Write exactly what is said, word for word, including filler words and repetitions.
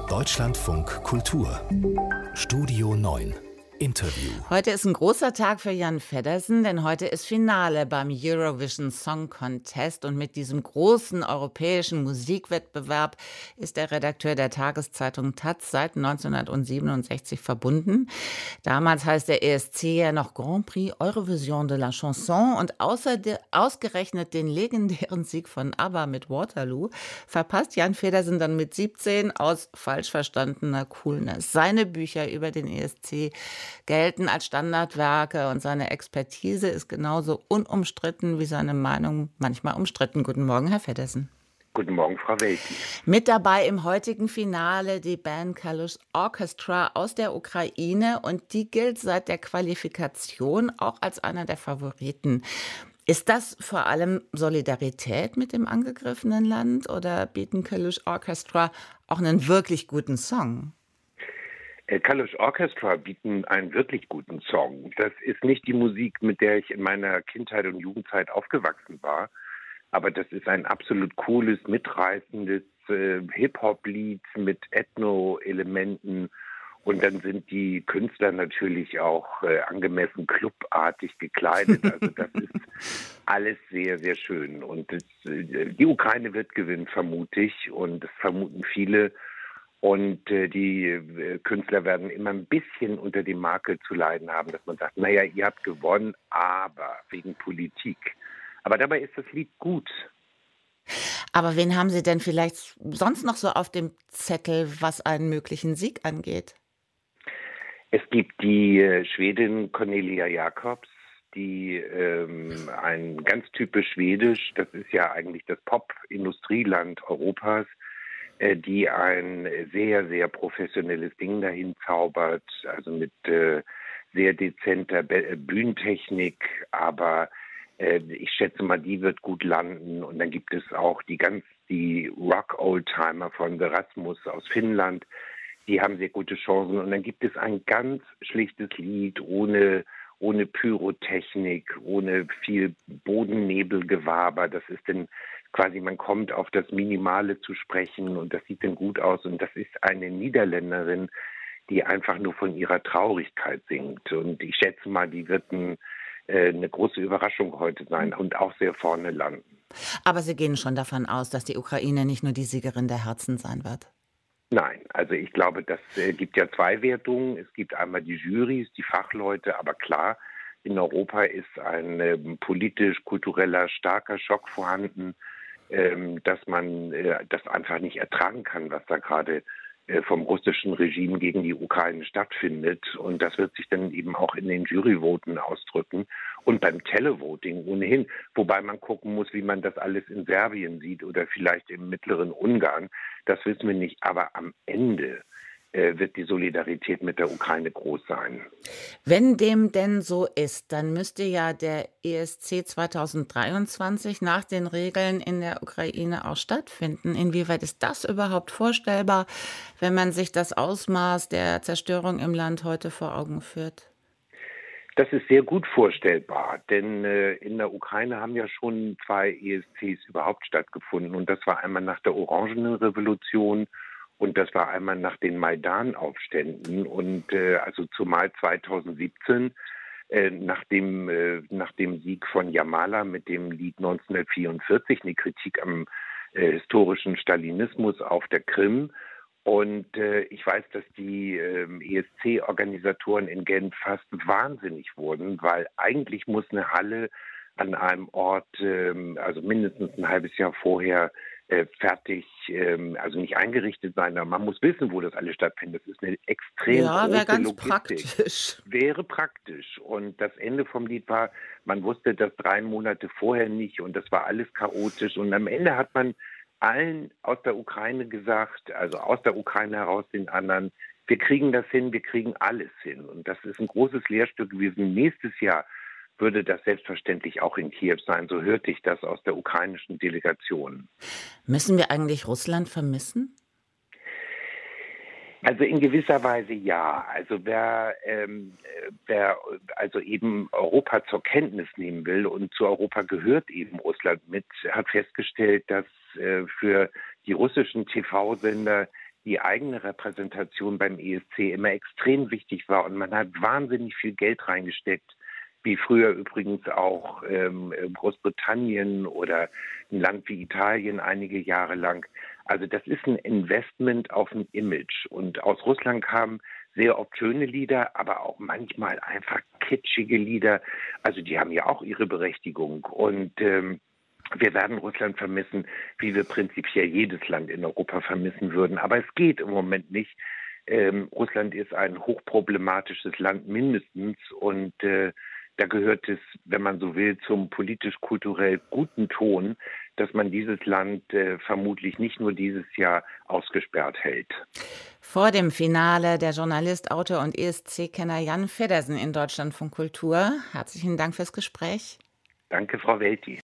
Deutschlandfunk Kultur Studio neun Interview. Heute ist ein großer Tag für Jan Feddersen, denn heute ist Finale beim Eurovision Song Contest und mit diesem großen europäischen Musikwettbewerb ist der Redakteur der Tageszeitung taz seit neunzehnhundertsiebenundsechzig verbunden. Damals heißt der E S C ja noch Grand Prix Eurovision de la Chanson und außer de, ausgerechnet den legendären Sieg von ABBA mit Waterloo verpasst Jan Feddersen dann mit siebzehn aus falsch verstandener Coolness. Seine Bücher über den E S C gelten als Standardwerke und seine Expertise ist genauso unumstritten wie seine Meinung manchmal umstritten. Guten Morgen, Herr Feddersen. Guten Morgen, Frau Welti. Mit dabei im heutigen Finale die Band Kalush Orchestra aus der Ukraine und die gilt seit der Qualifikation auch als einer der Favoriten. Ist das vor allem Solidarität mit dem angegriffenen Land oder bieten Kalush Orchestra auch einen wirklich guten Song? Kalush Orchestra bieten einen wirklich guten Song. Das ist nicht die Musik, mit der ich in meiner Kindheit und Jugendzeit aufgewachsen war, aber das ist ein absolut cooles, mitreißendes äh, Hip-Hop-Lied mit Ethno-Elementen und dann sind die Künstler natürlich auch äh, angemessen clubartig gekleidet. Also das ist alles sehr, sehr schön und das, äh, die Ukraine wird gewinnen, vermute ich, und das vermuten viele. Und äh, die äh, Künstler werden immer ein bisschen unter dem Makel zu leiden haben, dass man sagt, naja, ihr habt gewonnen, aber wegen Politik. Aber dabei ist das Lied gut. Aber wen haben Sie denn vielleicht sonst noch so auf dem Zettel, was einen möglichen Sieg angeht? Es gibt die äh, Schwedin Cornelia Jacobs, die ähm, ein ganz typisch schwedisch, das ist ja eigentlich das Pop-Industrieland Europas, die ein sehr, sehr professionelles Ding dahin zaubert, also mit äh, sehr dezenter Be- Bühnentechnik, aber äh, ich schätze mal, die wird gut landen. Und dann gibt es auch die ganz, die Rock-Oldtimer von The Rasmus aus Finnland, die haben sehr gute Chancen. Und dann gibt es ein ganz schlichtes Lied ohne ohne Pyrotechnik, ohne viel Bodennebelgewaber. Das ist dann quasi, man kommt auf das Minimale zu sprechen und das sieht dann gut aus. Und das ist eine Niederländerin, die einfach nur von ihrer Traurigkeit singt. Und ich schätze mal, die wird ein, äh, eine große Überraschung heute sein und auch sehr vorne landen. Aber Sie gehen schon davon aus, dass die Ukraine nicht nur die Siegerin der Herzen sein wird? Nein, also ich glaube, das äh, gibt ja zwei Wertungen. Es gibt einmal die Jurys, die Fachleute, aber klar, in Europa ist ein äh, politisch-kultureller starker Schock vorhanden, ähm, dass man äh, das einfach nicht ertragen kann, was da gerade äh, vom russischen Regime gegen die Ukraine stattfindet. Und das wird sich dann eben auch in den Juryvoten ausdrücken und beim Televoting ohnehin, wobei man gucken muss, wie man das alles in Serbien sieht oder vielleicht im mittleren Ungarn. Das wissen wir nicht, aber am Ende äh, wird die Solidarität mit der Ukraine groß sein. Wenn dem denn so ist, dann müsste ja der E S C zweitausenddreiundzwanzig nach den Regeln in der Ukraine auch stattfinden. Inwieweit ist das überhaupt vorstellbar, wenn man sich das Ausmaß der Zerstörung im Land heute vor Augen führt? Das ist sehr gut vorstellbar, denn äh, in der Ukraine haben ja schon zwei E S Cs überhaupt stattgefunden und das war einmal nach der Orangenen Revolution und das war einmal nach den Maidan-Aufständen und äh, also zumal zweitausendsiebzehn äh, nach dem äh, nach dem Sieg von Jamala mit dem Lied neunzehnhundertvierundvierzig, eine Kritik am äh, historischen Stalinismus auf der Krim. Und äh, ich weiß, dass die äh, E S C-Organisatoren in Genf fast wahnsinnig wurden, weil eigentlich muss eine Halle an einem Ort, äh, also mindestens ein halbes Jahr vorher, äh, fertig, äh, also nicht eingerichtet sein. Aber man muss wissen, wo das alles stattfindet. Das ist eine extrem Ja, große wäre ganz Logistik. praktisch. Wäre praktisch. Und das Ende vom Lied war, man wusste das drei Monate vorher nicht und das war alles chaotisch. Und am Ende hat man allen aus der Ukraine gesagt, also aus der Ukraine heraus den anderen, wir kriegen das hin, wir kriegen alles hin. Und das ist ein großes Lehrstück gewesen. Nächstes Jahr würde das selbstverständlich auch in Kiew sein. So hörte ich das aus der ukrainischen Delegation. Müssen wir eigentlich Russland vermissen? Also in gewisser Weise ja. Also wer, ähm, wer also eben Europa zur Kenntnis nehmen will und zu Europa gehört eben Russland mit, hat festgestellt, dass äh, für die russischen T V-Sender die eigene Repräsentation beim E S C immer extrem wichtig war und man hat wahnsinnig viel Geld reingesteckt, wie früher übrigens auch ähm, Großbritannien oder ein Land wie Italien einige Jahre lang. Also das ist ein Investment auf ein Image. Und aus Russland kamen sehr oft schöne Lieder, aber auch manchmal einfach kitschige Lieder. Also die haben ja auch ihre Berechtigung. Und ähm, wir werden Russland vermissen, wie wir prinzipiell jedes Land in Europa vermissen würden. Aber es geht im Moment nicht. Ähm, Russland ist ein hochproblematisches Land mindestens und äh, da gehört es, wenn man so will, zum politisch-kulturell guten Ton, dass man dieses Land äh, vermutlich nicht nur dieses Jahr ausgesperrt hält. Vor dem Finale der Journalist, Autor und E S C-Kenner Jan Feddersen in Deutschlandfunk Kultur. Herzlichen Dank fürs Gespräch. Danke, Frau Welti.